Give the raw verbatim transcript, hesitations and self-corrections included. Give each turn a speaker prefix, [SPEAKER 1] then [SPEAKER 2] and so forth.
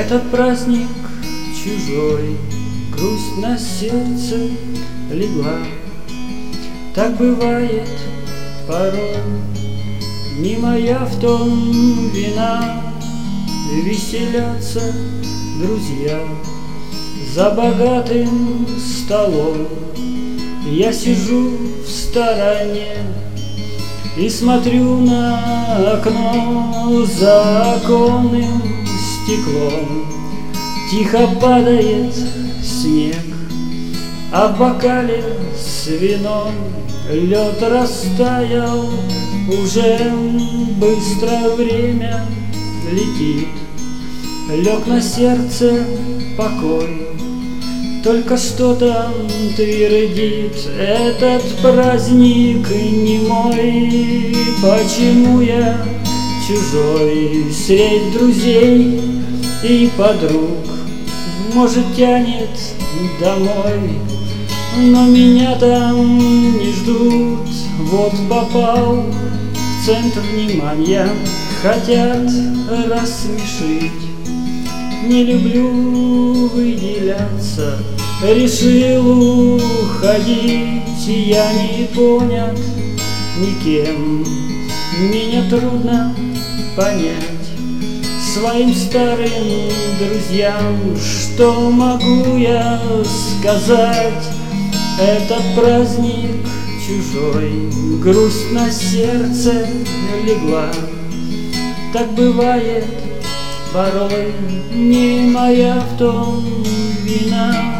[SPEAKER 1] Это праздник чужой, грусть на сердце легла. Так бывает порой, не моя в том вина. Веселятся друзья за богатым столом. Я сижу в стороне и смотрю на окно. За оконным стеклом тихо падает снег, а в бокале с вином лед растаял. Уже быстро время летит, лег на сердце покой. Только что-то твердит: этот праздник не мой. Почему я чужой средь друзей и подруг? Может, тянет домой, но меня там не ждут. Вот попал в центр внимания, хотят рассмешить. Не люблю выделяться, решил уходить. Я не понят никем, меня трудно понять. Своим старым друзьям что могу я сказать? Этот праздник чужой, грусть на сердце легла. Так бывает порой, не моя в том вина.